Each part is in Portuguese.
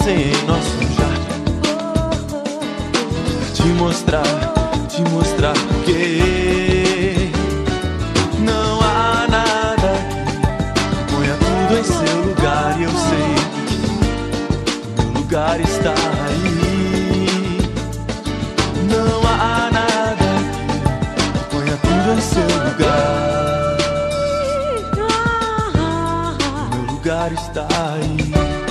crescem em nosso jardim. Te mostrar que não há nada que ponha tudo em seu lugar. E eu sei que meu lugar está aí. Não há nada que ponha tudo em seu lugar. Meu lugar está aí.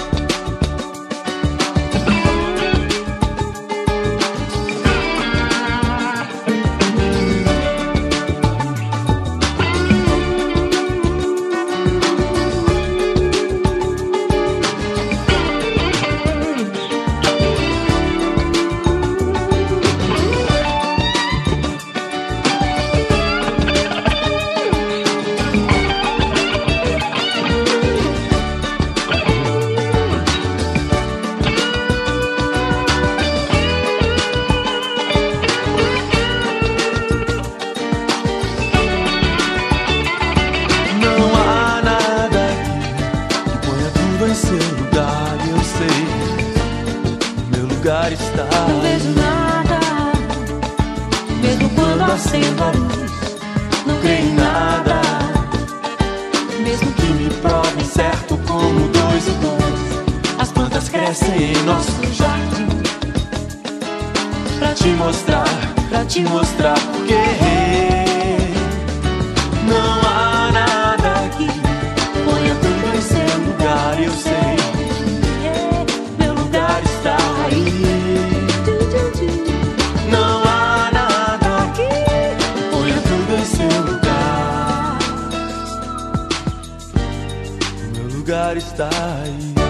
Não vejo nada, mesmo quando acendo a luz. Não creio em nada, mesmo que me provem certo como 2 e 2. As plantas crescem em nosso jardim. Pra te mostrar porque não há nada que ponha tudo em seu lugar. Eu sei, meu lugar está aí. Não há nada que ponha tudo em seu lugar. Meu lugar está aí.